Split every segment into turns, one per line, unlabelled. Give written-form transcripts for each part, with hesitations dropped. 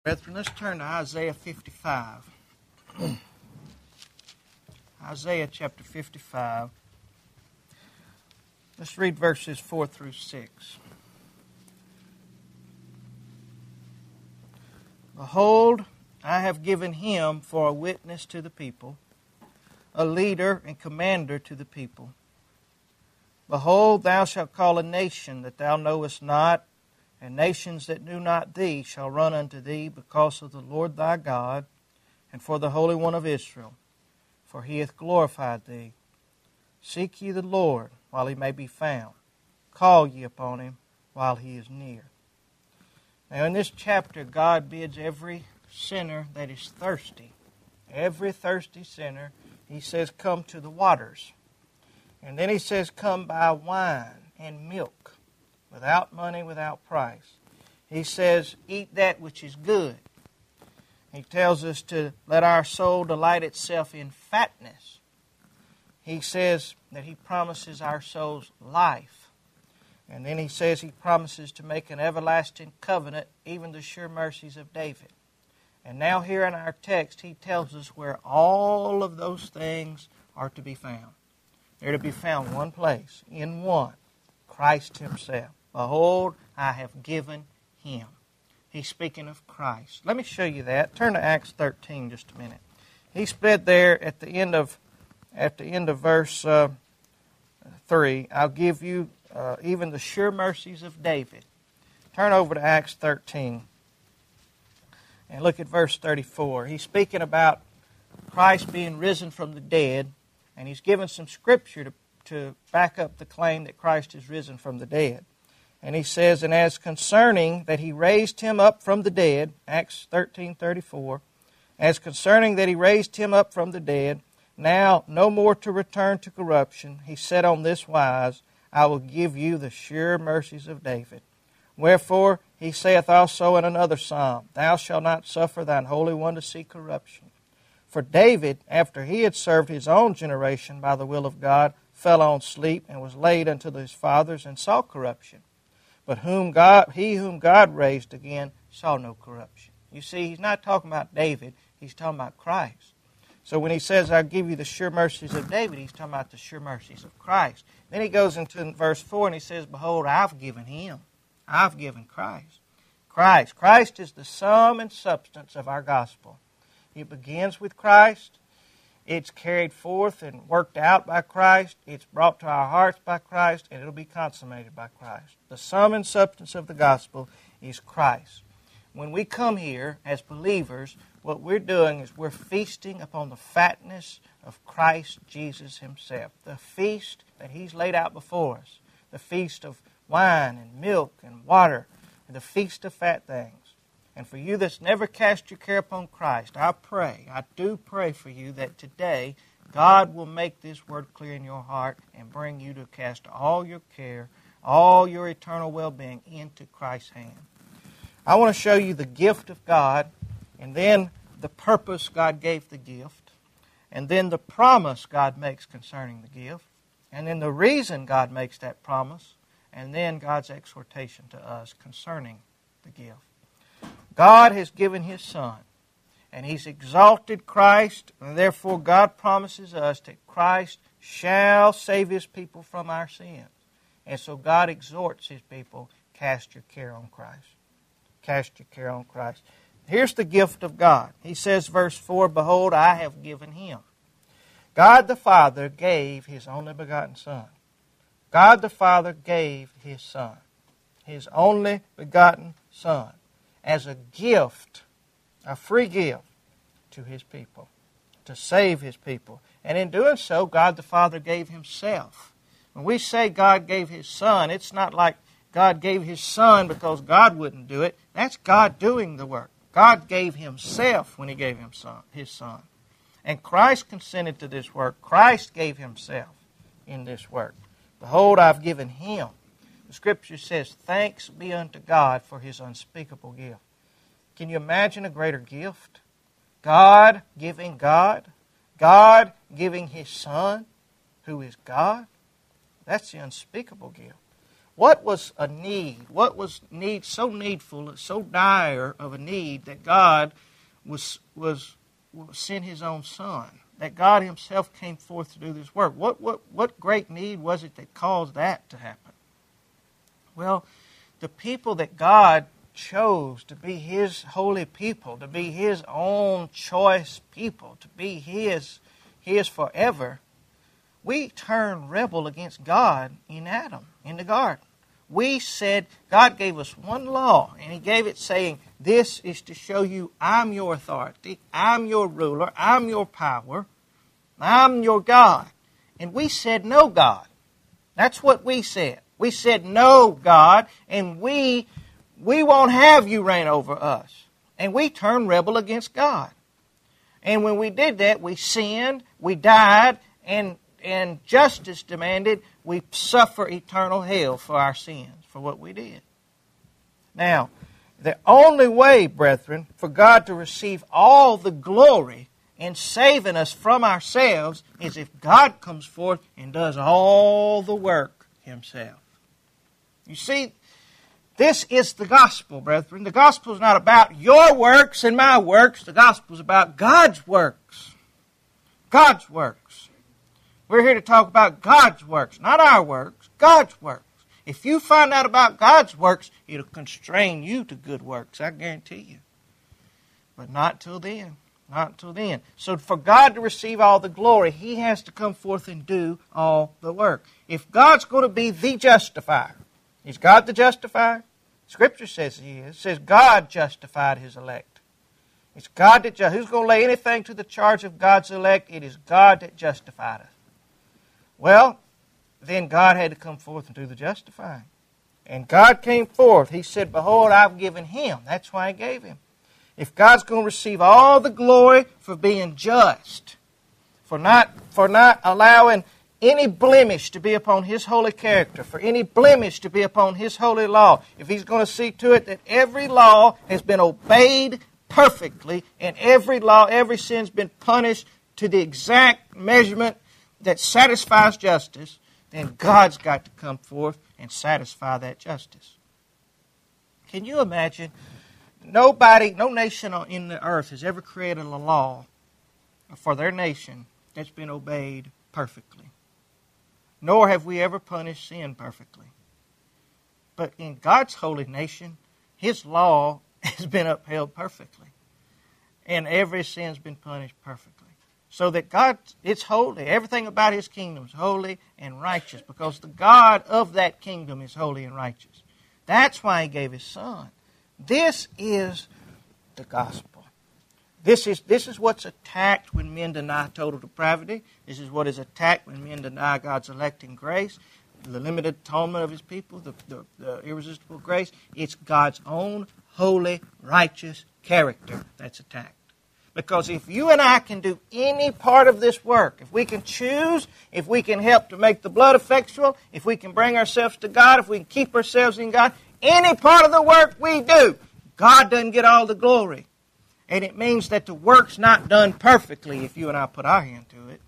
Brethren, let's turn to Isaiah 55. Isaiah chapter 55. Let's read verses 4 through 6. Behold, I have given him for a witness to the people, a leader and commander to the people. Behold, thou shalt call a nation that thou knowest not, and nations that knew not thee shall run unto thee because of the Lord thy God, and for the Holy One of Israel, for he hath glorified thee. Seek ye the Lord while he may be found. Call ye upon him while he is near. Now in this chapter, God bids every sinner that is thirsty, every thirsty sinner, he says, come to the waters. And then he says, come buy wine and milk, without money, without price. He says, eat that which is good. He tells us to let our soul delight itself in fatness. He says that he promises our souls life. And then he says he promises to make an everlasting covenant, even the sure mercies of David. And now here in our text, he tells us where all of those things are to be found. They're to be found one place, in one, Christ himself. Behold, I have given him. He's speaking of Christ. Let me show you that. Turn to Acts 13 just a minute. He said there at the end of verse 3, I'll give you even the sure mercies of David. Turn over to Acts 13 and look at verse 34. He's speaking about Christ being risen from the dead, and he's given some scripture to back up the claim that Christ is risen from the dead. And he says, and as concerning that he raised him up from the dead, Acts 13:34, as concerning that he raised him up from the dead, now no more to return to corruption, he said on this wise, I will give you the sure mercies of David. Wherefore he saith also in another psalm, thou shalt not suffer thine Holy One to see corruption. For David, after he had served his own generation by the will of God, fell on sleep and was laid unto his fathers and saw corruption. But he whom God raised again saw no corruption. You see, he's not talking about David, he's talking about Christ. So when he says, I'll give you the sure mercies of David, he's talking about the sure mercies of Christ. Then he goes into verse 4 and he says, behold, I've given him. I've given Christ. Christ is the sum and substance of our gospel. It begins with Christ. It's carried forth and worked out by Christ. It's brought to our hearts by Christ, and it'll be consummated by Christ. The sum and substance of the gospel is Christ. When we come here as believers, what we're doing is we're feasting upon the fatness of Christ Jesus himself. The feast that he's laid out before us. The feast of wine and milk and water. And the feast of fat things. And for you that's never cast your care upon Christ, I do pray for you that today God will make this word clear in your heart and bring you to cast all your care, all your eternal well-being into Christ's hand. I want to show you the gift of God, and then the purpose God gave the gift, and then the promise God makes concerning the gift, and then the reason God makes that promise, and then God's exhortation to us concerning the gift. God has given his Son, and he's exalted Christ, and therefore God promises us that Christ shall save his people from our sins. And so God exhorts his people, cast your care on Christ. Cast your care on Christ. Here's the gift of God. He says, verse 4, behold, I have given him. God the Father gave his only begotten Son. God the Father gave his Son, his only begotten Son, as a gift, a free gift to his people, to save his people. And in doing so, God the Father gave himself. When we say God gave his Son, it's not like God gave his Son because God wouldn't do it. That's God doing the work. God gave himself when he gave his Son. And Christ consented to this work. Christ gave himself in this work. Behold, I've given him. The Scripture says, thanks be unto God for his unspeakable gift. Can you imagine a greater gift? God giving God. God giving his Son, who is God. That's the unspeakable gift. What was a need? What was need so needful, so dire of a need that God was sent His own Son? That God Himself came forth to do this work. What great need was it that caused that to happen? Well, the people that God chose to be His holy people, to be His own choice people, to be His forever, we turned rebel against God in Adam, in the garden. We said, God gave us one law, and He gave it saying, this is to show you I'm your authority, I'm your ruler, I'm your power, I'm your God. And we said, no, God. That's what we said. We said, no, God, and we won't have you reign over us. And we turned rebel against God. And when we did that, we sinned, we died, and justice demanded we suffer eternal hell for our sins, for what we did. Now, the only way, brethren, for God to receive all the glory in saving us from ourselves is if God comes forth and does all the work Himself. You see, this is the gospel, brethren. The gospel is not about your works and my works. The gospel is about God's works. God's works. We're here to talk about God's works, not our works, God's works. If you find out about God's works, it'll constrain you to good works, I guarantee you. But not till then. Not till then. So for God to receive all the glory, He has to come forth and do all the work. If God's going to be the justifier, is God the justifier? Scripture says He is. It says God justified His elect. It's God that who's going to lay anything to the charge of God's elect? It is God that justified us. Well, then God had to come forth and do the justifying. And God came forth. He said, behold, I've given Him. That's why He gave Him. If God's going to receive all the glory for being just, for not allowing any blemish to be upon His holy character, for any blemish to be upon His holy law, if He's going to see to it that every law has been obeyed perfectly and every law, every sin's been punished to the exact measurement that satisfies justice, then God's got to come forth and satisfy that justice. Can you imagine? No nation in the earth has ever created a law for their nation that's been obeyed perfectly. Nor have we ever punished sin perfectly. But in God's holy nation, His law has been upheld perfectly. And every sin's been punished perfectly. So that God, it's holy. Everything about His kingdom is holy and righteous because the God of that kingdom is holy and righteous. That's why He gave His Son. This is the gospel. This is what's attacked when men deny total depravity. This is what is attacked when men deny God's electing grace, the limited atonement of His people, the irresistible grace. It's God's own holy, righteous character that's attacked. Because if you and I can do any part of this work, if we can choose, if we can help to make the blood effectual, if we can bring ourselves to God, if we can keep ourselves in God, any part of the work we do, God doesn't get all the glory. And it means that the work's not done perfectly if you and I put our hand to it.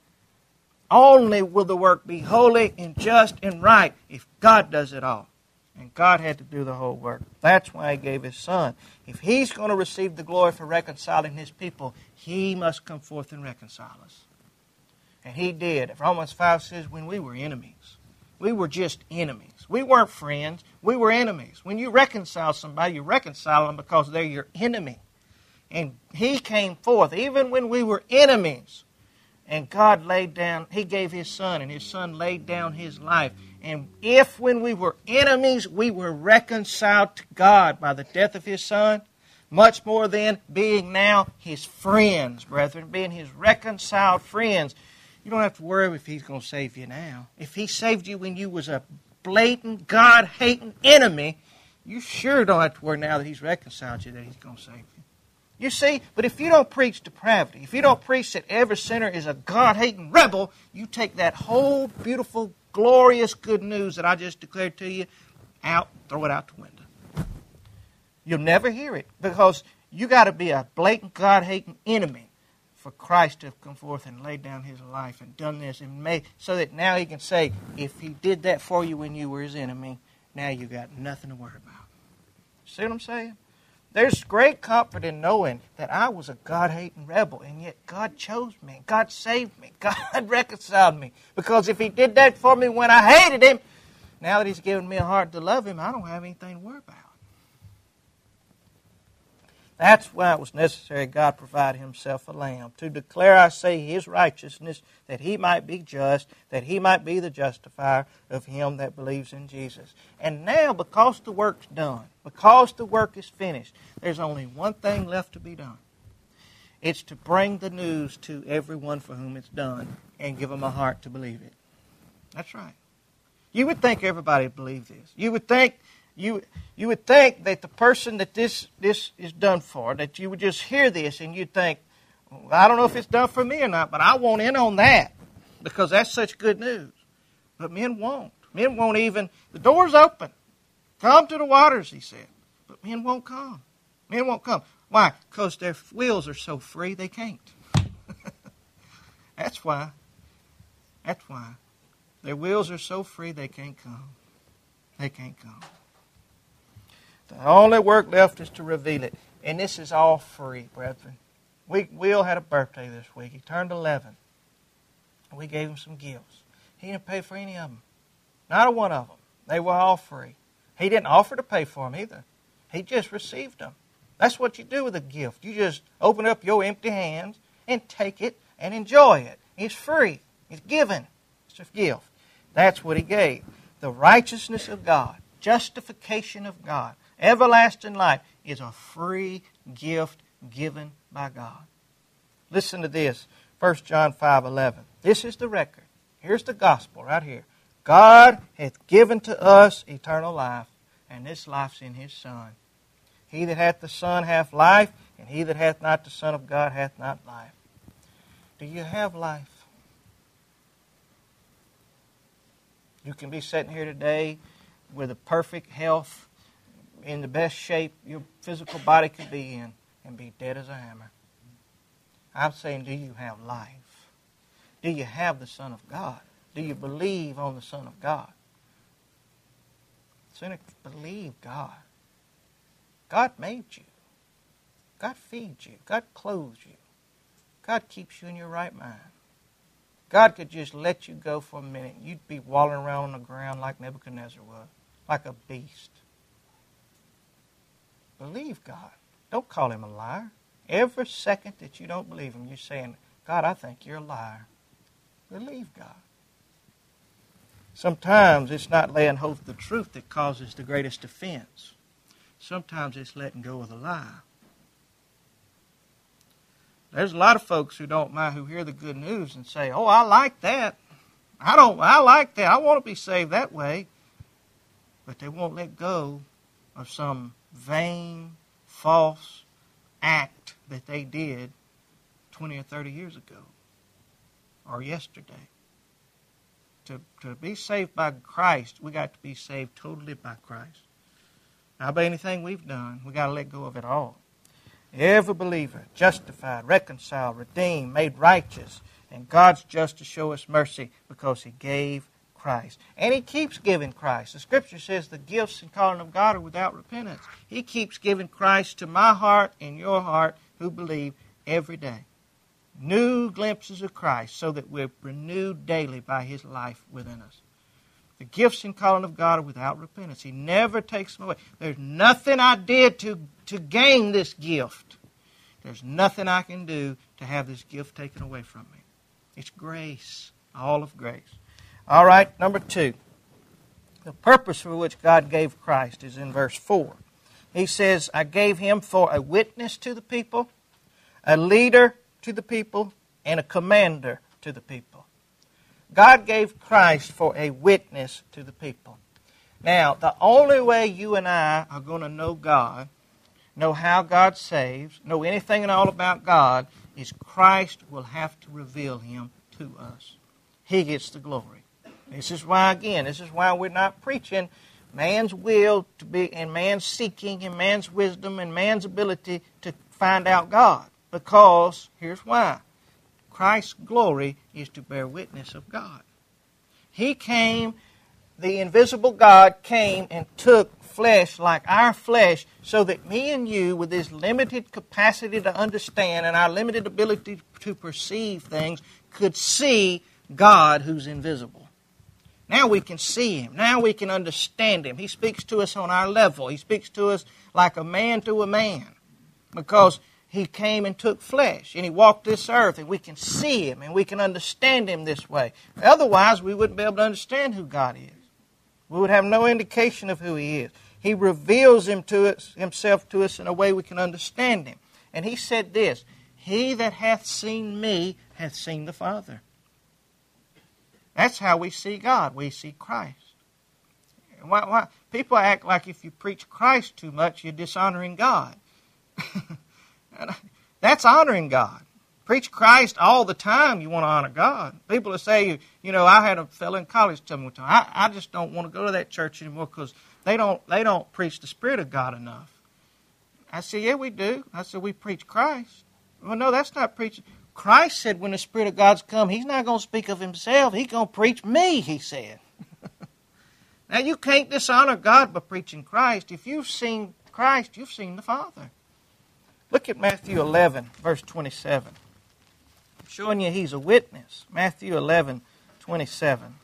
Only will the work be holy and just and right if God does it all. And God had to do the whole work. That's why He gave His Son. If He's going to receive the glory for reconciling His people, He must come forth and reconcile us. And He did. Romans 5 says, when we were enemies. We were just enemies. We weren't friends. We were enemies. When you reconcile somebody, you reconcile them because they're your enemy. And He came forth, even when we were enemies. And God laid down, He gave His Son, and His Son laid down His life. And if when we were enemies, we were reconciled to God by the death of His Son, much more than being now His friends, brethren, being His reconciled friends. You don't have to worry if He's going to save you now. If He saved you when you was a blatant, God-hating enemy, you sure don't have to worry now that He's reconciled you that He's going to save you. You see, but if you don't preach depravity, if you don't preach that every sinner is a God-hating rebel, you take that whole beautiful, glorious good news that I just declared to you out, throw it out the window. You'll never hear it because you got to be a blatant, God-hating enemy for Christ to have come forth and laid down His life and done this and made so that now He can say, if He did that for you when you were His enemy, now you got nothing to worry about. See what I'm saying? There's great comfort in knowing that I was a God-hating rebel, and yet God chose me. God saved me. God reconciled me. Because if He did that for me when I hated Him, now that He's given me a heart to love Him, I don't have anything to worry about. That's why it was necessary God provided Himself a lamb, to declare, I say, His righteousness, that He might be just, that He might be the justifier of him that believes in Jesus. And now, because the work's done, because the work is finished, there's only one thing left to be done. It's to bring the news to everyone for whom it's done and give them a heart to believe it. That's right. You would think everybody would believe this. You would think that the person that this is done for, that you would just hear this and you'd think, well, I don't know if it's done for me or not, but I want in on that because that's such good news. But men won't. Men won't even, the door's open. Come to the waters, He said. But men won't come. Men won't come. Why? Because their wills are so free they can't. That's why. That's why. Their wills are so free they can't come. They can't come. The only work left is to reveal it. And this is all free, brethren. Will had a birthday this week. He turned 11. We gave him some gifts. He didn't pay for any of them. Not a one of them. They were all free. He didn't offer to pay for them either. He just received them. That's what you do with a gift. You just open up your empty hands and take it and enjoy it. It's free. It's given. It's a gift. That's what He gave. The righteousness of God, justification of God, everlasting life is a free gift given by God. Listen to this, 1 John 5:11. This is the record. Here's the gospel right here. God hath given to us eternal life, and this life's in His Son. He that hath the Son hath life, and he that hath not the Son of God hath not life. Do you have life? You can be sitting here today with a perfect health, in the best shape your physical body could be in, and be dead as a hammer. I'm saying, do you have life? Do you have the Son of God? Do you believe on the Son of God? Sinner, believe God. God made you. God feeds you. God clothes you. God keeps you in your right mind. God could just let you go for a minute. You'd be wallowing around on the ground like Nebuchadnezzar was, like a beast. Believe God. Don't call Him a liar. Every second that you don't believe Him, you're saying, God, I think you're a liar. Believe God. Sometimes it's not laying hold of the truth that causes the greatest offense. Sometimes it's letting go of the lie. There's a lot of folks who don't mind, who hear the good news and say, oh, I like that. I like that. I want to be saved that way. But they won't let go of some vain, false act that they did 20 or 30 years ago or yesterday. To be saved by Christ, we got to be saved totally by Christ. Not by anything we've done. We got to let go of it all. Every believer, justified, reconciled, redeemed, made righteous, and God's just to show us mercy because He gave Christ. And He keeps giving Christ. The Scripture says the gifts and calling of God are without repentance. He keeps giving Christ to my heart and your heart who believe every day. New glimpses of Christ so that we're renewed daily by His life within us. The gifts and calling of God are without repentance. He never takes them away. There's nothing I did to gain this gift. There's nothing I can do to have this gift taken away from me. It's grace, all of grace. All right, number 2. The purpose for which God gave Christ is in verse 4. He says, I gave Him for a witness to the people, a leader to the people, and a commander to the people. God gave Christ for a witness to the people. Now, the only way you and I are going to know God, know how God saves, know anything and all about God, is Christ will have to reveal Him to us. He gets the glory. This is why we're not preaching man's will to be, and man's seeking, and man's wisdom, and man's ability to find out God. Because, here's why. Christ's glory is to bear witness of God. He came, the invisible God came and took flesh like our flesh so that me and you, with this limited capacity to understand and our limited ability to perceive things, could see God who's invisible. Now we can see Him. Now we can understand Him. He speaks to us on our level. He speaks to us like a man to a man because He came and took flesh and He walked this earth and we can see Him and we can understand Him this way. Otherwise, we wouldn't be able to understand who God is. We would have no indication of who He is. He reveals Himself to us in a way we can understand Him. And He said this, "He that hath seen me hath seen the Father." That's how we see God. We see Christ. Why? People act like if you preach Christ too much, you're dishonoring God. That's honoring God. Preach Christ all the time, you want to honor God. People will say, I had a fellow in college tell me one time, I just don't want to go to that church anymore because they don't preach the Spirit of God enough. I said, yeah, we do. I said, we preach Christ. Well, no, that's not preaching. Christ said when the Spirit of God's come, He's not going to speak of Himself. He's going to preach me, He said. Now, you can't dishonor God by preaching Christ. If you've seen Christ, you've seen the Father. Look at Matthew 11, verse 27. I'm showing you He's a witness. Matthew 11, 27.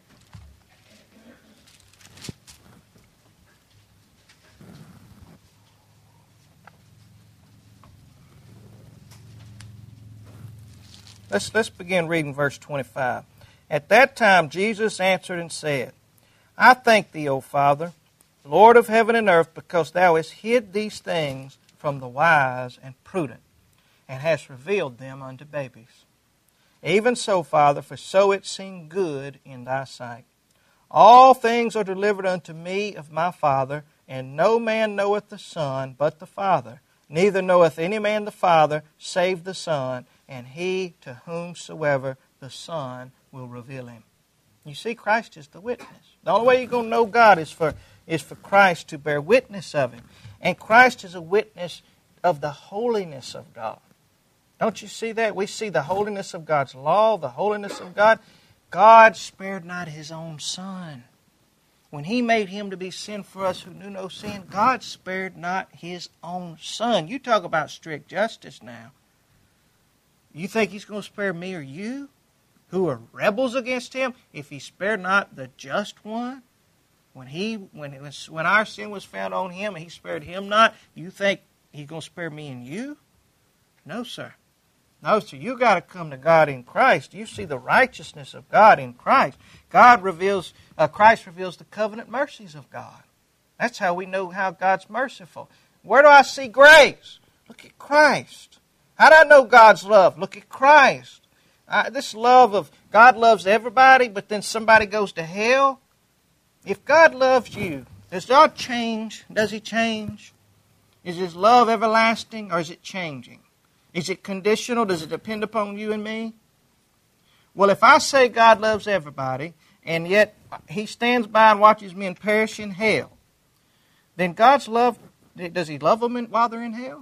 Let's begin reading verse 25. At that time Jesus answered and said, I thank Thee, O Father, Lord of heaven and earth, because Thou hast hid these things from the wise and prudent, and hast revealed them unto babies. Even so, Father, for so it seemed good in Thy sight. All things are delivered unto me of my Father, and no man knoweth the Son but the Father. Neither knoweth any man the Father, save the Son, and he to whomsoever the Son will reveal Him. You see, Christ is the witness. The only way you're going to know God is for Christ to bear witness of Him. And Christ is a witness of the holiness of God. Don't you see that? We see the holiness of God's law, the holiness of God. God spared not His own Son. When He made Him to be sin for us who knew no sin, God spared not His own Son. You talk about strict justice now. You think He's going to spare me or you, who are rebels against Him, if He spared not the just one? When our sin was found on Him and He spared him not, you think He's going to spare me and you? No, sir. No, sir. You got to come to God in Christ. You see the righteousness of God in Christ. Christ reveals the covenant mercies of God. That's how we know how God's merciful. Where do I see grace? Look at Christ. How do I know God's love? Look at Christ. This love of God loves everybody, but then somebody goes to hell. If God loves you, does God change? Does He change? Is His love everlasting or is it changing? Is it conditional? Does it depend upon you and me? Well, if I say God loves everybody, and yet He stands by and watches men perish in hell, then God's love, does He love them while they're in hell?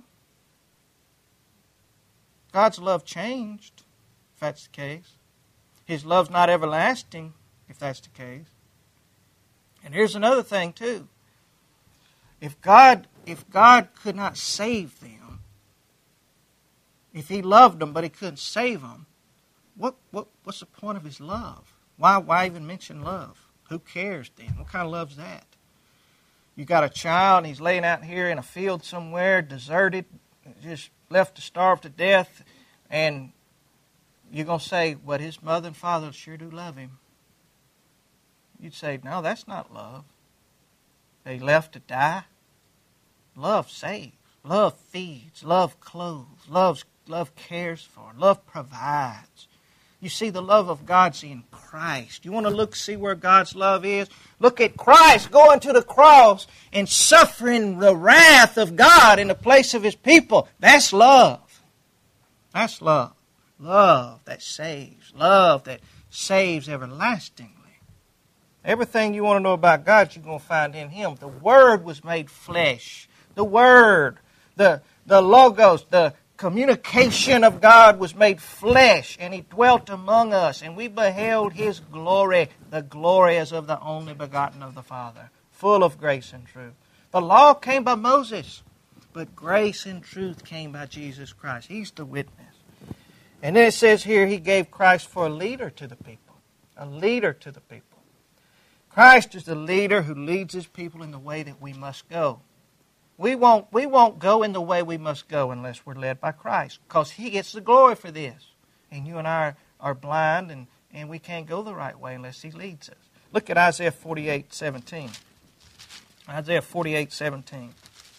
God's love changed, if that's the case. His love's not everlasting, if that's the case. And here's another thing, too. If God could not save them, if He loved them but He couldn't save them, what's the point of His love? Why even mention love? Who cares then? What kind of love's that? You got a child and he's laying out here in a field somewhere, deserted, just left to starve to death, and you're going to say, well, his mother and father sure do love him. You'd say, no, that's not love. They left to die. Love saves. Love feeds. Love clothes. Love cares for. Love provides. You see, the love of God's in Christ. You want to see where God's love is? Look at Christ going to the cross and suffering the wrath of God in the place of His people. That's love. That's love. Love that saves. Love that saves everlastingly. Everything you want to know about God, you're going to find in Him. The Word was made flesh. The Word, the Logos, the communication of God was made flesh, and He dwelt among us, and we beheld His glory, the glory as of the only begotten of the Father, full of grace and truth. The law came by Moses, but grace and truth came by Jesus Christ. He's the witness. And then it says here, He gave Christ for a leader to the people. A leader to the people. Christ is the leader who leads His people in the way that we must go. We won't go in the way we must go unless we're led by Christ, because He gets the glory for this. And you and I are blind, and we can't go the right way unless He leads us. Look at Isaiah 48:17. Isaiah 48:17.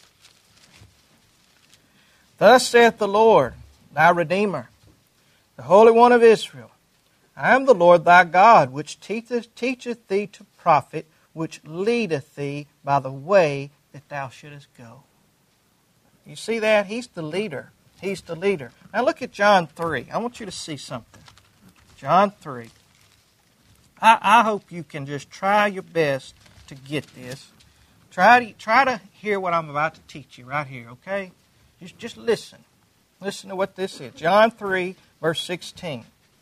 Thus saith the Lord, thy Redeemer, the Holy One of Israel, I am the Lord thy God, which teacheth thee to profit, which leadeth thee by the way that thou shouldest go. You see that? He's the leader. He's the leader. Now look at John 3. I want you to see something. John 3. I hope you can just try your best to get this. Try to hear what I'm about to teach you right here, okay? Just listen. Listen to what this is. John 3, verse 16.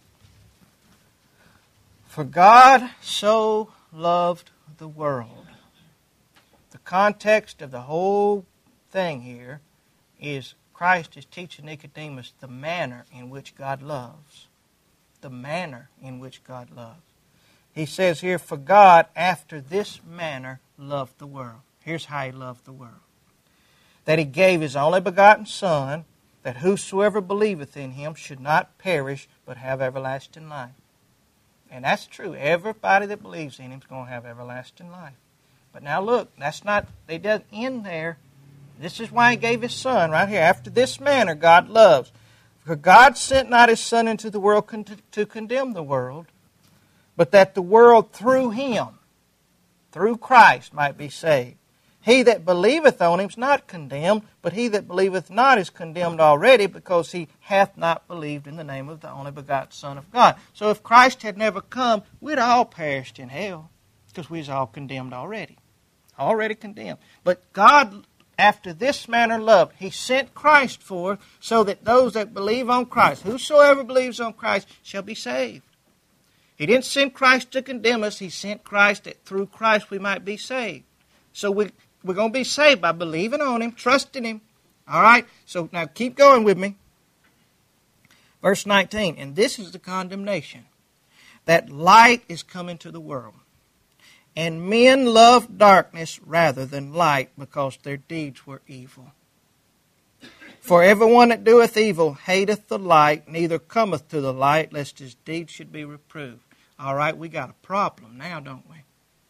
For God so loved the world. The context of the whole thing here is Christ is teaching Nicodemus the manner in which God loves. The manner in which God loves. He says here, for God after this manner loved the world. Here's how He loved the world. That He gave His only begotten Son, that whosoever believeth in Him should not perish, but have everlasting life. And that's true. Everybody that believes in Him is going to have everlasting life. But now look, they doesn't end there. This is why He gave His Son right here. After this manner God loves. For God sent not His Son into the world to condemn the world, but that the world through Him, through Christ, might be saved. He that believeth on Him is not condemned, but he that believeth not is condemned already, because he hath not believed in the name of the only begotten Son of God. So if Christ had never come, we'd all perished in hell, because we was all condemned already. Already condemned. But God, after this manner loved, He sent Christ forth, so that those that believe on Christ, whosoever believes on Christ, shall be saved. He didn't send Christ to condemn us. He sent Christ that through Christ we might be saved. So we're going to be saved by believing on Him, trusting Him. All right? So now keep going with me. Verse 19. And this is the condemnation, that light is come into the world. And men loved darkness rather than light, because their deeds were evil. For everyone that doeth evil hateth the light, neither cometh to the light, lest his deeds should be reproved. All right, we got a problem now, don't we?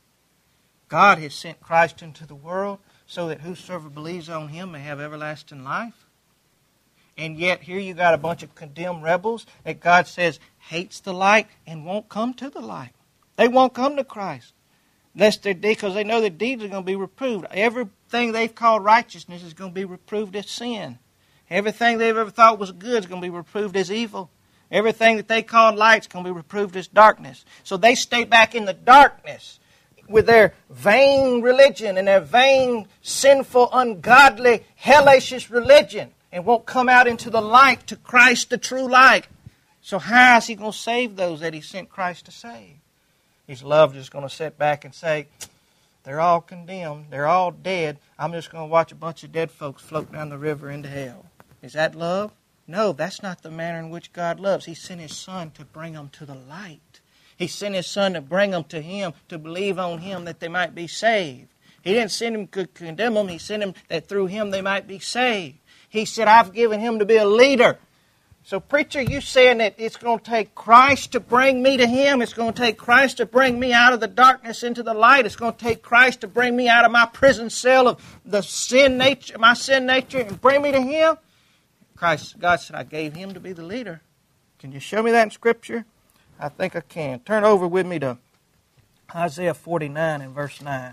God has sent Christ into the world so that whosoever believes on Him may have everlasting life. And yet here you got a bunch of condemned rebels that God says hates the light and won't come to the light. They won't come to Christ. Lest their deeds, because they know their deeds are going to be reproved. Everything they've called righteousness is going to be reproved as sin. Everything they've ever thought was good is going to be reproved as evil. Everything that they called light is going to be reproved as darkness. So they stay back in the darkness with their vain religion and their vain, sinful, ungodly, hellacious religion, and won't come out into the light, to Christ, the true light. So how is He going to save those that He sent Christ to save? His love is going to sit back and say, they're all condemned, they're all dead, I'm just going to watch a bunch of dead folks float down the river into hell. Is that love? No, that's not the manner in which God loves. He sent His Son to bring them to the light. He sent His Son to bring them to Him, to believe on Him that they might be saved. He didn't send Him to condemn them. He sent Him that through Him they might be saved. He said, I've given Him to be a leader. So preacher, you saying that it's going to take Christ to bring me to Him. It's going to take Christ to bring me out of the darkness into the light. It's going to take Christ to bring me out of my prison cell of the sin nature, my sin nature, and bring me to Him. God said, I gave Him to be the leader. Can you show me that in Scripture? I think I can. Turn over with me to Isaiah 49 and verse 9.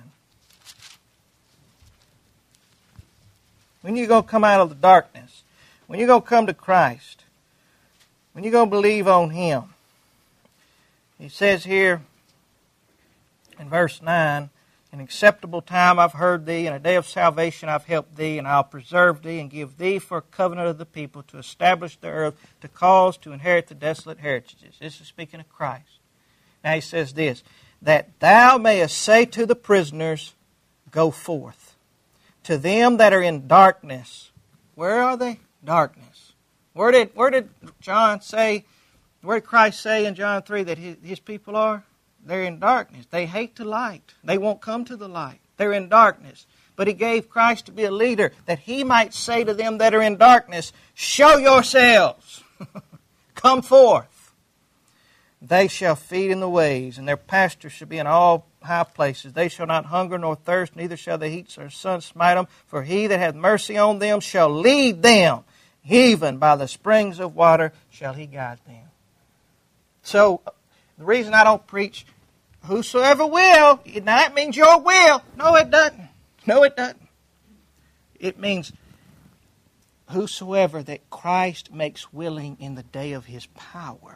When you're going to come out of the darkness, when you're going to come to Christ, when you're going to believe on Him, He says here in verse 9, In acceptable time I've heard thee, in a day of salvation I've helped thee, and I'll preserve thee and give thee for a covenant of the people to establish the earth, to cause to inherit the desolate heritages. This is speaking of Christ. Now he says this, that thou mayest say to the prisoners, go forth. To them that are in darkness. Where are they? Darkness. Where did John say, where did Christ say in John 3 that his people are? They're in darkness. They hate the light. They won't come to the light. They're in darkness. But he gave Christ to be a leader that he might say to them that are in darkness, show yourselves. Come forth. They shall feed in the ways, and their pastures shall be in all high places. They shall not hunger nor thirst, neither shall the heat or sun smite them. For he that hath mercy on them shall lead them. Even by the springs of water shall he guide them. So, the reason I don't preach whosoever will, that means your will. No, it doesn't. No, it doesn't. It means whosoever that Christ makes willing in the day of his power.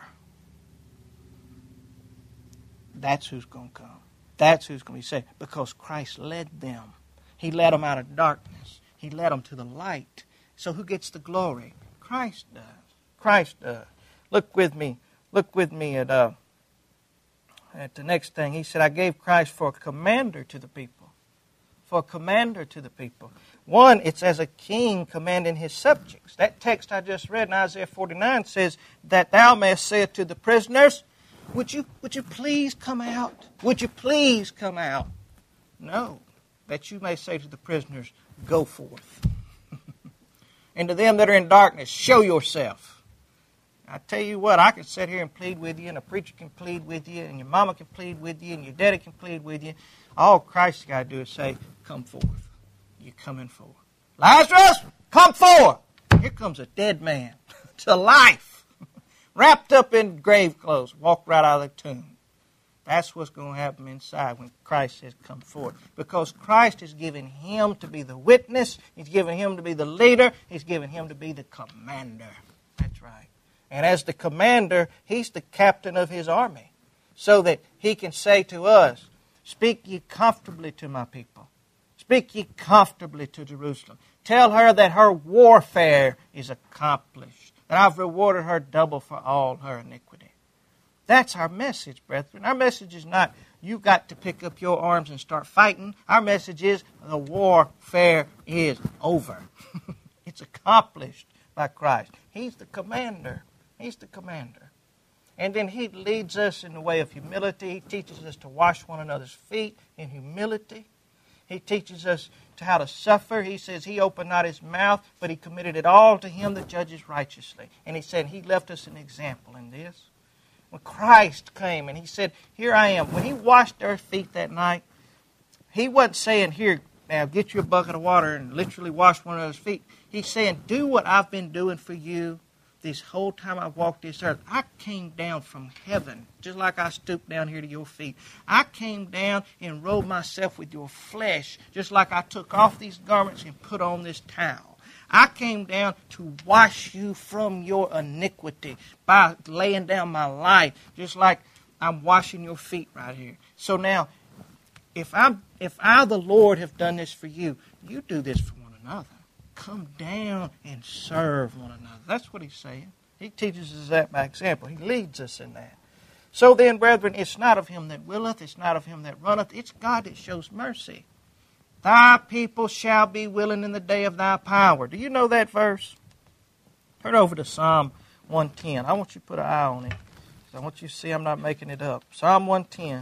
That's who's going to come. That's who's going to be saved. Because Christ led them. He led them out of darkness. He led them to the light. So who gets the glory? Christ does. Christ does. Look with me at the next thing. He said, I gave Christ for a commander to the people. For a commander to the people. One, it's as a king commanding his subjects. That text I just read in Isaiah 49 says, that thou mayest say to the prisoners, would you please come out? Would you please come out? No. That you may say to the prisoners, go forth. And to them that are in darkness, show yourself. I tell you what, I can sit here and plead with you, and a preacher can plead with you, and your mama can plead with you, and your daddy can plead with you. All Christ's got to do is say, come forth. You're coming forth. Lazarus, come forth. Here comes a dead man to life, wrapped up in grave clothes, walked right out of the tomb. That's what's going to happen inside when Christ says, come forth. Because Christ is giving him to be the witness. He's giving him to be the leader. He's giving him to be the commander. That's right. And as the commander, he's the captain of his army. So that he can say to us, speak ye comfortably to my people. Speak ye comfortably to Jerusalem. Tell her that her warfare is accomplished. That I've rewarded her double for all her iniquity. That's our message, brethren. Our message is not, you've got to pick up your arms and start fighting. Our message is, the warfare is over. It's accomplished by Christ. He's the commander. He's the commander. And then he leads us in the way of humility. He teaches us to wash one another's feet in humility. He teaches us to how to suffer. He says he opened not his mouth, but he committed it all to him that judges righteously. And he said he left us an example in this. When Christ came and he said, here I am. When he washed their feet that night, he wasn't saying, here, now get you a bucket of water and literally wash one of those feet. He's saying, do what I've been doing for you this whole time I've walked this earth. I came down from heaven, just like I stooped down here to your feet. I came down and robed myself with your flesh, just like I took off these garments and put on this towel. I came down to wash you from your iniquity by laying down my life, just like I'm washing your feet right here. So now, if I, the Lord, have done this for you, you do this for one another. Come down and serve one another. That's what he's saying. He teaches us that by example. He leads us in that. So then, brethren, it's not of him that willeth, it's not of him that runneth, it's God that shows mercy. Thy people shall be willing in the day of thy power. Do you know that verse? Turn over to Psalm 110. I want you to put an eye on it. I want you to see I'm not making it up. Psalm 110.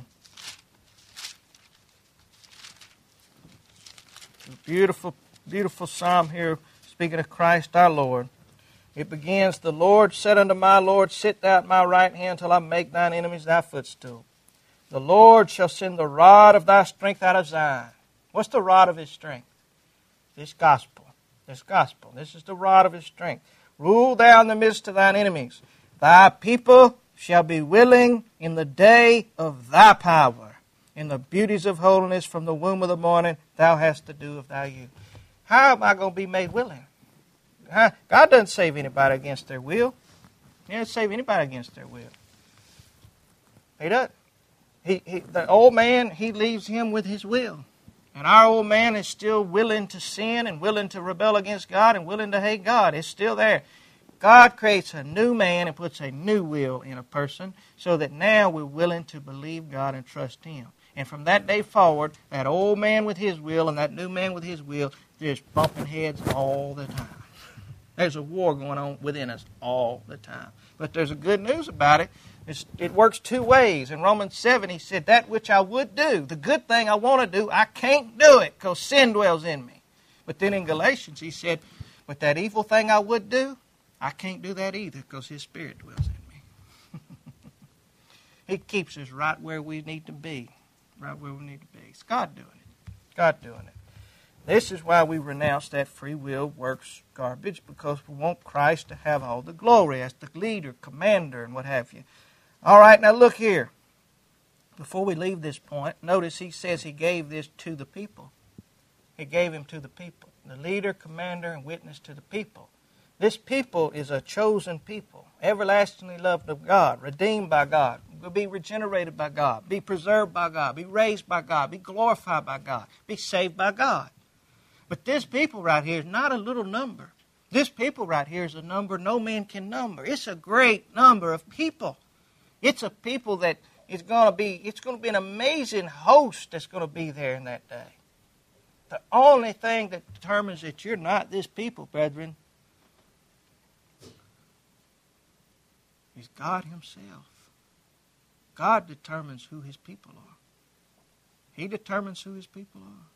Beautiful, beautiful psalm here, speaking of Christ our Lord. It begins, the Lord said unto my Lord, sit thou at my right hand till I make thine enemies thy footstool. The Lord shall send the rod of thy strength out of Zion. What's the rod of his strength? This gospel. This gospel. This is the rod of his strength. Rule thou in the midst of thine enemies. Thy people shall be willing in the day of thy power. In the beauties of holiness from the womb of the morning thou hast to do of thy youth. How am I going to be made willing? God doesn't save anybody against their will. He doesn't save anybody against their will. He doesn't. The old man, he leaves him with his will. And our old man is still willing to sin and willing to rebel against God and willing to hate God. It's still there. God creates a new man and puts a new will in a person so that now we're willing to believe God and trust Him. And from that day forward, that old man with his will and that new man with his will, they're just bumping heads all the time. There's a war going on within us all the time. But there's a good news about it. It works two ways. In Romans 7, he said, that which I would do, the good thing I want to do, I can't do it because sin dwells in me. But then in Galatians, he said, but that evil thing I would do, I can't do that either because His Spirit dwells in me. He keeps us right where we need to be. Right where we need to be. It's God doing it. God doing it. This is why we renounce that free will works garbage, because we want Christ to have all the glory as the leader, commander, and what have you. All right, now look here. Before we leave this point, notice he says he gave this to the people. He gave him to the people. The leader, commander, and witness to the people. This people is a chosen people, everlastingly loved of God, redeemed by God, will be regenerated by God, be preserved by God, be raised by God, be glorified by God, be saved by God. But this people right here is not a little number. This people right here is a number no man can number. It's a great number of people. It's a people that it's going to be an amazing host that's going to be there in that day. The only thing that determines that you're not this people, brethren, is God Himself. God determines who His people are. He determines who His people are.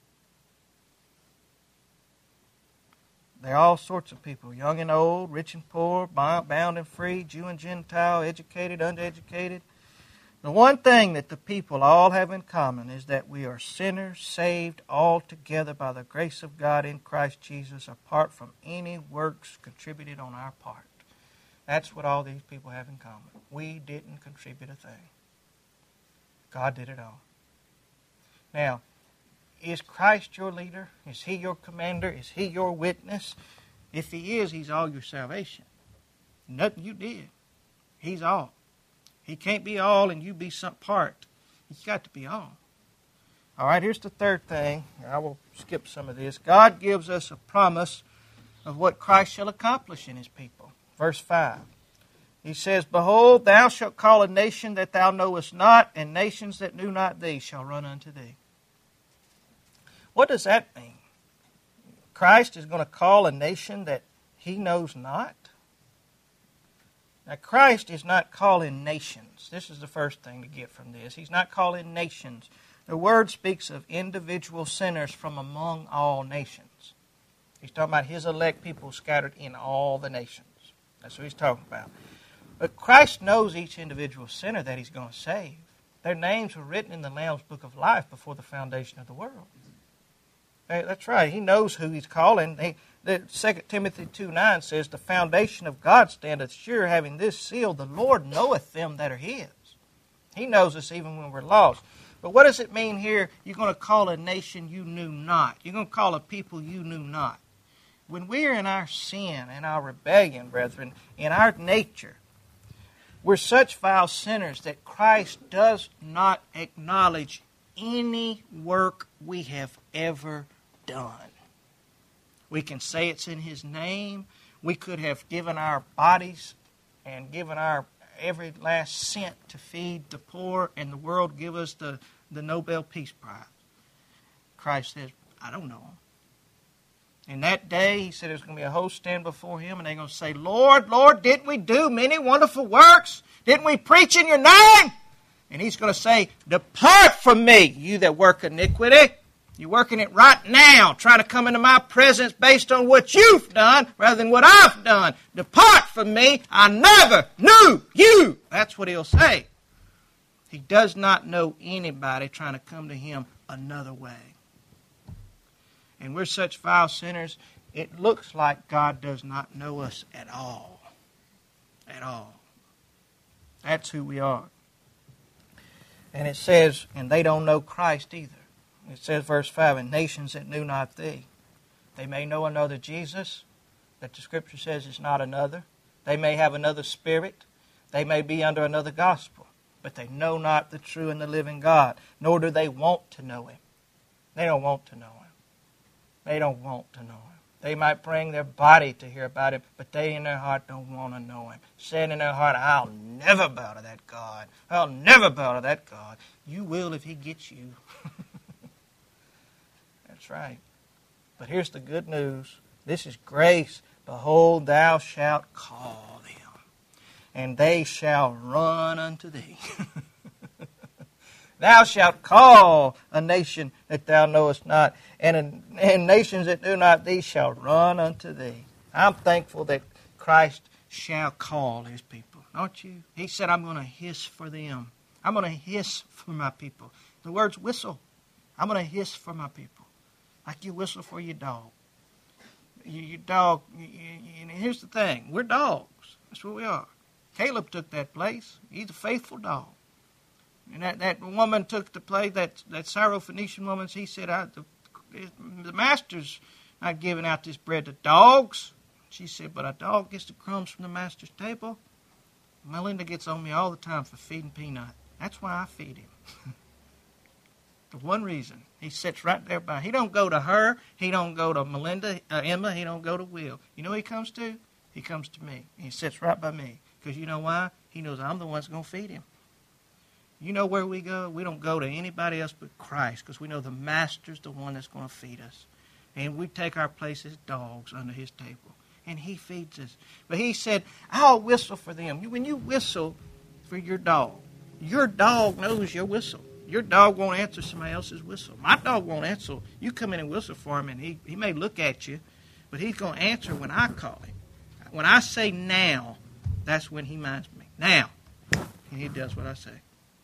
There are all sorts of people, young and old, rich and poor, bound and free, Jew and Gentile, educated, undereducated. The one thing that the people all have in common is that we are sinners saved altogether by the grace of God in Christ Jesus, apart from any works contributed on our part. That's what all these people have in common. We didn't contribute a thing. God did it all. Now, is Christ your leader? Is He your commander? Is He your witness? If He is, He's all your salvation. Nothing you did. He's all. He can't be all and you be some part. He's got to be all. All right, here's the third thing. I will skip some of this. God gives us a promise of what Christ shall accomplish in His people. Verse 5. He says, behold, thou shalt call a nation that thou knowest not, and nations that knew not thee shall run unto thee. What does that mean? Christ is going to call a nation that He knows not? Now, Christ is not calling nations. This is the first thing to get from this. He's not calling nations. The word speaks of individual sinners from among all nations. He's talking about His elect people scattered in all the nations. That's what He's talking about. But Christ knows each individual sinner that He's going to save. Their names were written in the Lamb's Book of Life before the foundation of the world. That's right. He knows who He's calling. 2 Timothy 2:9 says, the foundation of God standeth sure, having this seal, the Lord knoweth them that are His. He knows us even when we're lost. But what does it mean here? You're going to call a nation you knew not. You're going to call a people you knew not. When we are in our sin and our rebellion, brethren, in our nature, we're such vile sinners that Christ does not acknowledge any work we have ever done. We can say it's in His name. We could have given our bodies and given our every last cent to feed the poor, and the world give us the Nobel Peace Prize. Christ says, I don't know them. In that day, He said there's going to be a host stand before Him, and they're going to say, Lord, Lord, didn't we do many wonderful works? Didn't we preach in Your name? And He's going to say, depart from me, you that work iniquity. You're working it right now, trying to come into my presence based on what you've done rather than what I've done. Depart from me, I never knew you. That's what He'll say. He does not know anybody trying to come to Him another way. And we're such vile sinners, it looks like God does not know us at all. At all. That's who we are. And it says, and they don't know Christ either. It says, verse 5, and nations that knew not thee. They may know another Jesus, that the Scripture says is not another. They may have another spirit. They may be under another gospel. but they know not the true and the living God, nor do they want to know Him. They don't want to know Him. They don't want to know Him. They might bring their body to hear about Him, but they in their heart don't want to know Him. Saying in their heart, I'll never bow to that God. I'll never bow to that God. You will if He gets you. That's right. But here's the good news. This is grace. Behold, thou shalt call them, and they shall run unto thee. Thou shalt call a nation that thou knowest not, and nations that do not thee shall run unto thee. I'm thankful that Christ shall call His people, aren't you? He said, I'm going to hiss for them. I'm going to hiss for my people. The word's whistle. I'm going to hiss for my people, like you whistle for your dog. Your dog, and here's the thing, we're dogs. That's what we are. Caleb took that place. He's a faithful dog. And that woman took the place, that Syrophoenician woman, he said, the master's not giving out this bread to dogs. She said, but a dog gets the crumbs from the master's table. Melinda gets on me all the time for feeding Peanut. That's why I feed him. The one reason. He sits right there by. He don't go to her. He don't go to Melinda, Emma. He don't go to Will. You know who he comes to? He comes to me. He sits right by me. Because you know why? He knows I'm the one that's going to feed him. You know where we go? We don't go to anybody else but Christ, because we know the Master's the one that's going to feed us. And we take our place as dogs under His table. And He feeds us. But He said, I'll whistle for them. When you whistle for your dog knows your whistle. Your dog won't answer somebody else's whistle. My dog won't answer. You come in and whistle for him, and he may look at you, but he's going to answer when I call him. When I say now, that's when he minds me. Now. And he does what I say.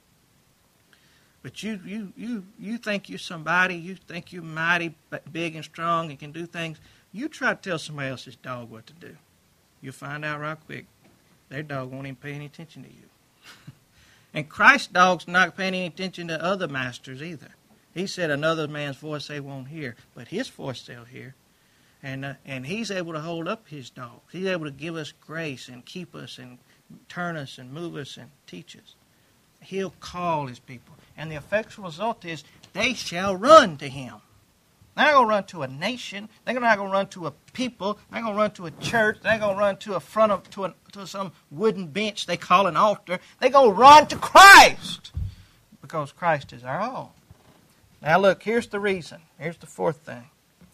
But you think you're somebody, you think you're mighty big and strong and can do things. You try to tell somebody else's dog what to do. You'll find out right quick. Their dog won't even pay any attention to you. And Christ's dog's not paying any attention to other masters either. He said another man's voice they won't hear, but His voice they'll hear. And He's able to hold up His dogs. He's able to give us grace and keep us and turn us and move us and teach us. He'll call His people. And the effectual result is they shall run to Him. They're not going to run to a nation. They're not going to run to a people. They're not going to run to a church. They're going to run to some wooden bench they call an altar. They're going to run to Christ, because Christ is our all. Now look, here's the reason. Here's the fourth thing.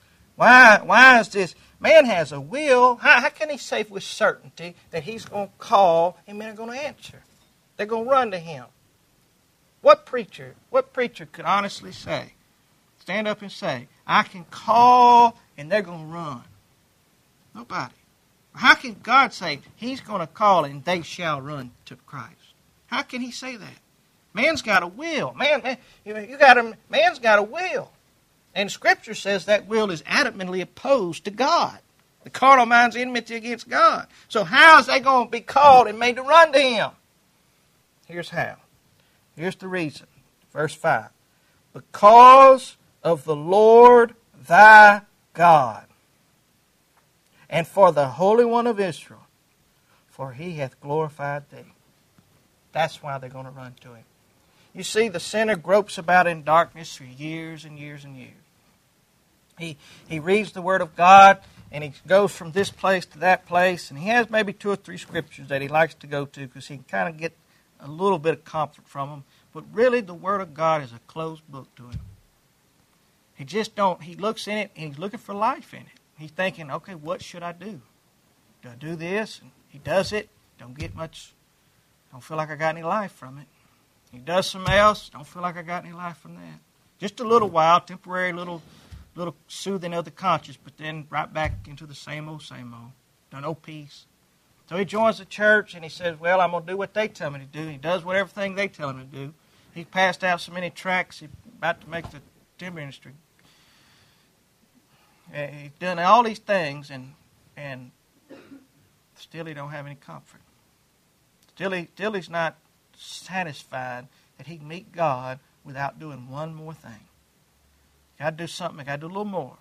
Why is this? Man has a will. How can he say with certainty that he's going to call and men are going to answer? They're going to run to Him. What preacher could honestly say, stand up and say, I can call and they're going to run? Nobody. How can God say He's going to call and they shall run to Christ? How can He say that? Man's got a will. Man's got a will. And Scripture says that will is adamantly opposed to God. The carnal mind's enmity against God. So how is they going to be called and made to run to Him? Here's how. Here's the reason. Verse 5. Because of the Lord thy God, and for the Holy One of Israel, for He hath glorified thee. That's why they're going to run to Him. You see, the sinner gropes about in darkness for years and years and years. He reads the Word of God, and he goes from this place to that place, and he has maybe 2 or 3 scriptures that he likes to go to because he can kind of get a little bit of comfort from them. But really, the Word of God is a closed book to him. He looks in it, and he's looking for life in it. He's thinking, okay, what should I do? Do I do this? And he does it. Don't feel like I got any life from it. He does something else. Don't feel like I got any life from that. Just a little while, temporary little soothing of the conscience, but then right back into the same old. No peace. So he joins the church and he says, well, I'm going to do what they tell me to do. He does everything they tell him to do. He passed out so many tracts, he's about to make the timber industry. He's done all these things and still he don't have any comfort. Still he's not satisfied that he can meet God without doing one more thing. Got to do something. I got to do a little more.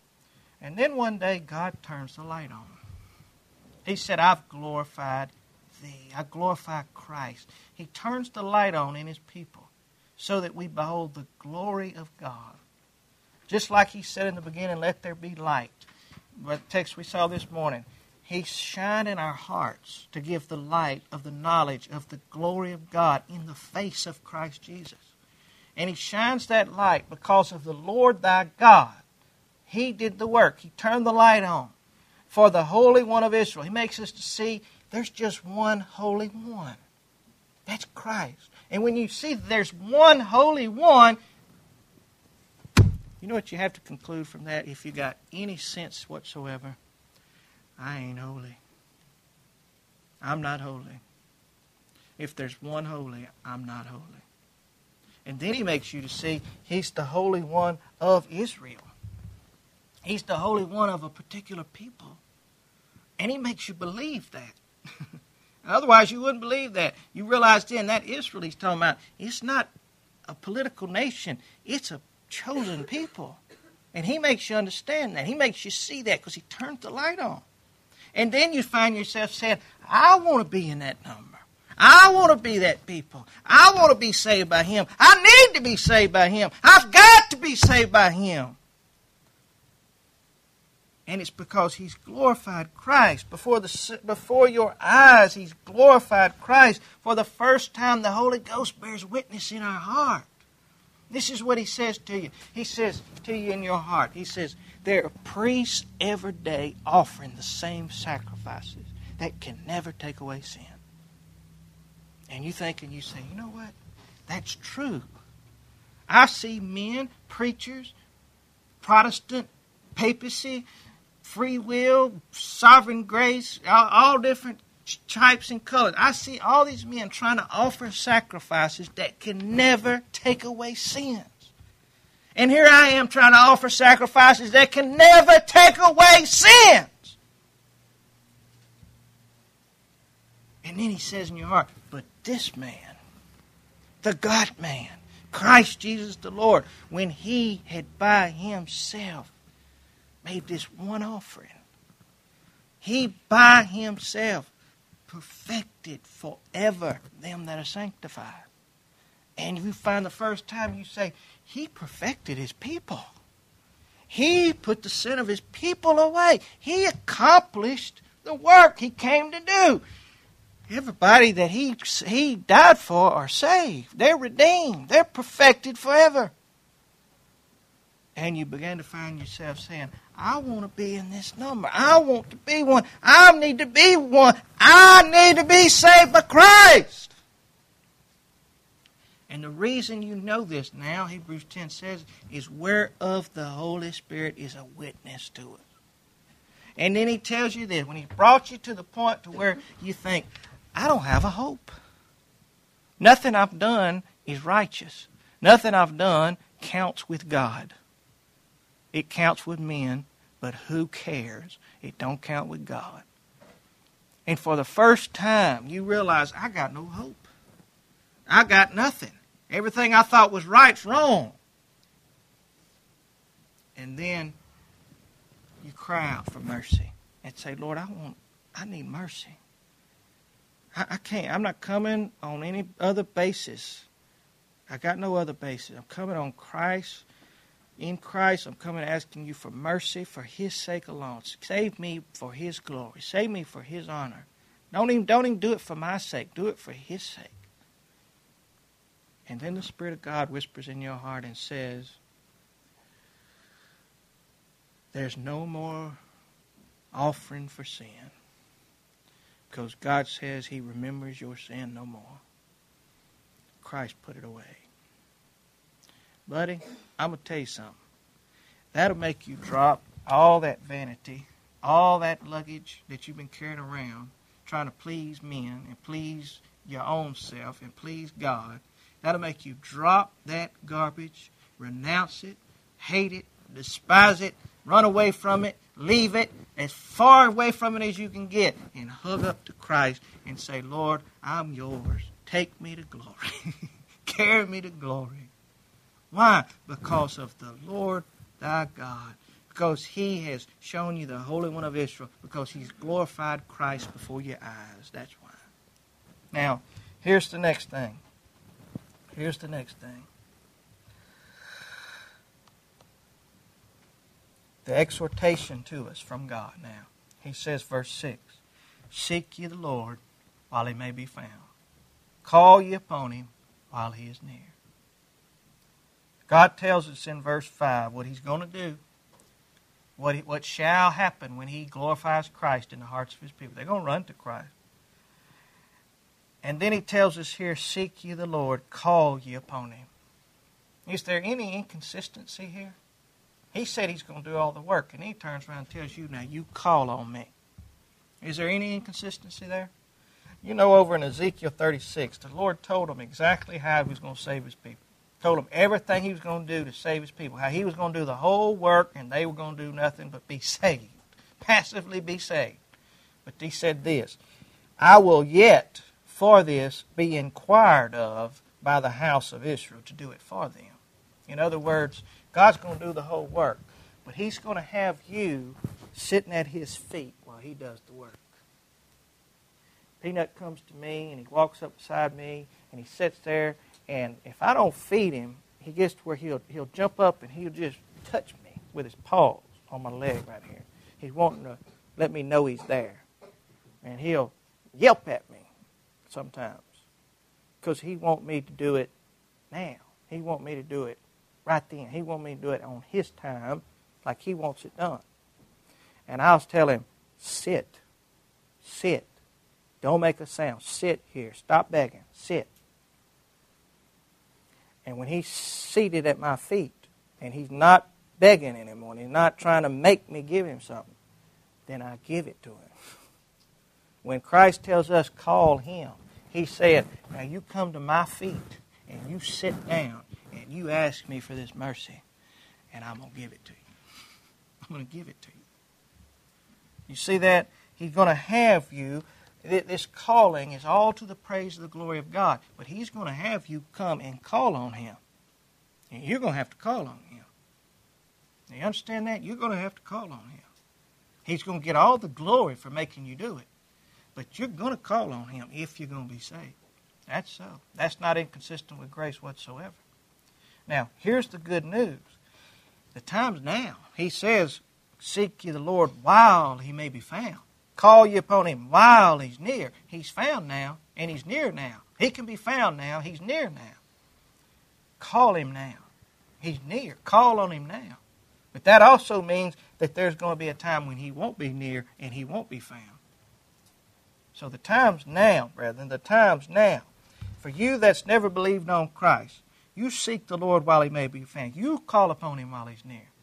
And then one day God turns the light on. He said, I've glorified thee. I glorify Christ. He turns the light on in his people so that we behold the glory of God. Just like he said in the beginning, let there be light. But the text we saw this morning, he shined in our hearts to give the light of the knowledge of the glory of God in the face of Christ Jesus. And he shines that light because of the Lord thy God. He did the work. He turned the light on for the Holy One of Israel. He makes us to see there's just one Holy One. That's Christ. And when you see that there's one Holy One, you know what you have to conclude from that if you got any sense whatsoever? I ain't holy. I'm not holy. If there's one holy, I'm not holy. And then he makes you to see he's the Holy One of Israel. He's the Holy One of a particular people. And he makes you believe that. Otherwise, you wouldn't believe that. You realize then that Israel he's talking about, it's not a political nation. It's a chosen people. And he makes you understand that. He makes you see that because he turns the light on. And then you find yourself saying, I want to be in that number. I want to be that people. I want to be saved by him. I need to be saved by him. I've got to be saved by him. And it's because he's glorified Christ. Before your eyes, he's glorified Christ. For the first time, the Holy Ghost bears witness in our heart. This is what he says to you. He says to you in your heart, he says, there are priests every day offering the same sacrifices that can never take away sin. And you think and you say, you know what? That's true. I see men, preachers, Protestant, papacy, free will, sovereign grace, all different types and colors. I see all these men trying to offer sacrifices that can never take away sins. And here I am trying to offer sacrifices that can never take away sins. And then he says in your heart, but this man, the God-man, Christ Jesus the Lord, when he had by himself made this one offering, he by himself perfected forever them that are sanctified. And you find the first time you say, he perfected his people. He put the sin of his people away. He accomplished the work he came to do. Everybody that he died for are saved. They're redeemed. They're perfected forever. And you begin to find yourself saying, I want to be in this number. I want to be one. I need to be one. I need to be saved by Christ. And the reason you know this now, Hebrews 10 says, is whereof the Holy Spirit is a witness to it. And then he tells you this, when he brought you to the point to where you think, I don't have a hope. Nothing I've done is righteous. Nothing I've done counts with God. It counts with men, but who cares? It don't count with God. And for the first time, you realize, I got no hope. I got nothing. Everything I thought was right's wrong. And then you cry out for mercy and say, Lord, I need mercy. I can't. I'm not coming on any other basis. I got no other basis. I'm coming on Christ. In Christ, I'm coming asking you for mercy for his sake alone. Save me for his glory. Save me for his honor. Don't even do it for my sake. Do it for his sake. And then the Spirit of God whispers in your heart and says, there's no more offering for sin. Because God says he remembers your sin no more. Christ put it away. Buddy, I'm going to tell you something. That'll make you drop all that vanity, all that luggage that you've been carrying around, trying to please men and please your own self and please God. That'll make you drop that garbage, renounce it, hate it, despise it, run away from it, leave it as far away from it as you can get, and hug up to Christ and say, Lord, I'm yours. Take me to glory. Carry me to glory. Why? Because of the Lord thy God. Because he has shown you the Holy One of Israel. Because he's glorified Christ before your eyes. That's why. Now, here's the next thing. Here's the next thing. The exhortation to us from God now. He says, verse 6, Seek ye the Lord while he may be found. Call ye upon him while he is near. God tells us in verse 5 what he's going to do. What shall happen when he glorifies Christ in the hearts of his people. They're going to run to Christ. And then he tells us here, Seek ye the Lord, call ye upon him. Is there any inconsistency here? He said he's going to do all the work, and he turns around and tells you, now you call on me. Is there any inconsistency there? You know, over in Ezekiel 36, the Lord told him exactly how he was going to save his people. Told him everything he was going to do to save his people. How he was going to do the whole work, and they were going to do nothing but be saved. Passively be saved. But he said this, I will yet for this be inquired of by the house of Israel to do it for them. In other words, God's going to do the whole work, but he's going to have you sitting at his feet while he does the work. Peanut comes to me, and he walks up beside me, and he sits there, and if I don't feed him, he gets to where he'll jump up, and he'll just touch me with his paws on my leg right here. He's wanting to let me know he's there. And he'll yelp at me sometimes because he wants me to do it now. He wants me to do it right then. He wants me to do it on his time like he wants it done. And I'll tell him, sit. Sit. Don't make a sound. Sit here. Stop begging. Sit. And when he's seated at my feet and he's not begging anymore and he's not trying to make me give him something, then I give it to him. When Christ tells us call him, he said, now you come to my feet and you sit down and you ask me for this mercy and I'm going to give it to you. I'm going to give it to you. You see that? He's going to have you. This calling is all to the praise of the glory of God. But he's going to have you come and call on him. And you're going to have to call on him. Now, you understand that? You're going to have to call on him. He's going to get all the glory for making you do it. But you're going to call on him if you're going to be saved. That's so. That's not inconsistent with grace whatsoever. Now, here's the good news. The time's now. He says, Seek ye the Lord while he may be found. Call ye upon him while he's near. He's found now, and he's near now. He can be found now. He's near now. Call him now. He's near. Call on him now. But that also means that there's going to be a time when he won't be near and he won't be found. So the time's now, brethren. The time's now. For you that's never believed on Christ, you seek the Lord while he may be found. You call upon him while he's near.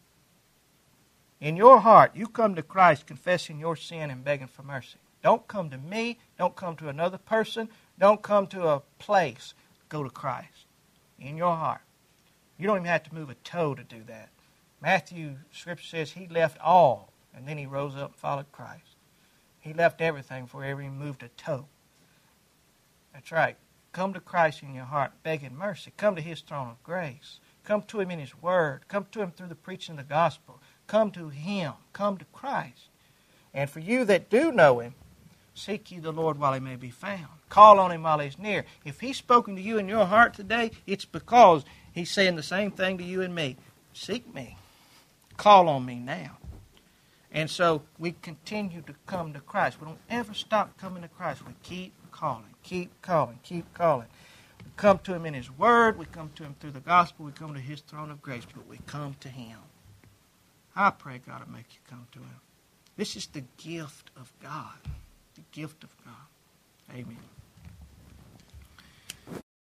In your heart, you come to Christ confessing your sin and begging for mercy. Don't come to me. Don't come to another person. Don't come to a place. Go to Christ. In your heart. You don't even have to move a toe to do that. Matthew, Scripture says he left all, and then he rose up and followed Christ. He left everything before he ever even moved a toe. That's right. Come to Christ in your heart, begging mercy. Come to his throne of grace. Come to him in his word. Come to him through the preaching of the gospel. Come to him. Come to Christ. And for you that do know him, seek ye the Lord while he may be found. Call on him while he's near. If he's spoken to you in your heart today, it's because he's saying the same thing to you and me. Seek me. Call on me now. And so we continue to come to Christ. We don't ever stop coming to Christ. We keep calling, keep calling, keep calling. We come to him in his word. We come to him through the gospel. We come to his throne of grace. But we come to him. I pray God will make you come to him. This is the gift of God. The gift of God. Amen.